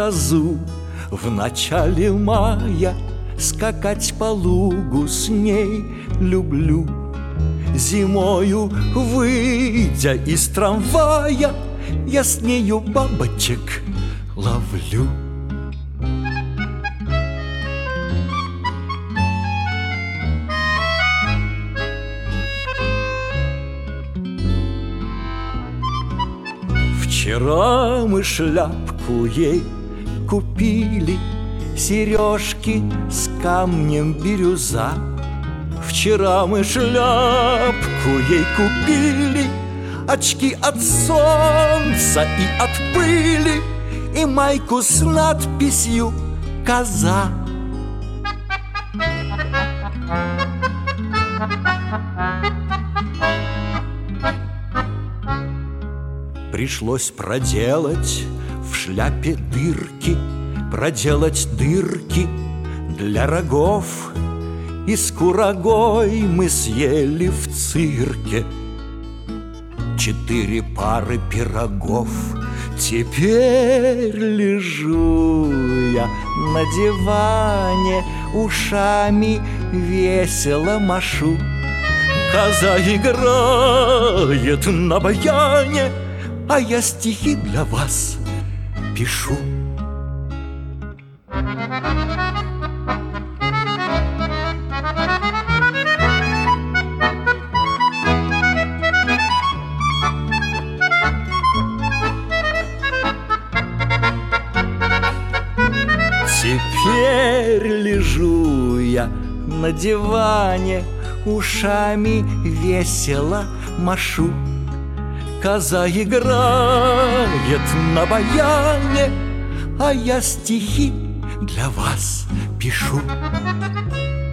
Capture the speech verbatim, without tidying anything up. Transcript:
козу в начале мая, скакать по лугу с ней люблю. Зимою, выйдя из трамвая, я с нею бабочек ловлю. Вчера мы шляпку ей купили, сережки с камнем бирюза. Вчера мы шляпку ей купили, очки от солнца и от пыли, и майку с надписью «Коза». Пришлось проделать в шляпе дырки, проделать дырки для рогов. И с курагой мы съели в цирке четыре пары пирогов. Теперь лежу я на диване, ушами весело машу. Коза играет на баяне, а я стихи для вас пишу. Теперь лежу я на диване, ушами весело машу. Коза играет на баяне, а я стихи для вас пишу.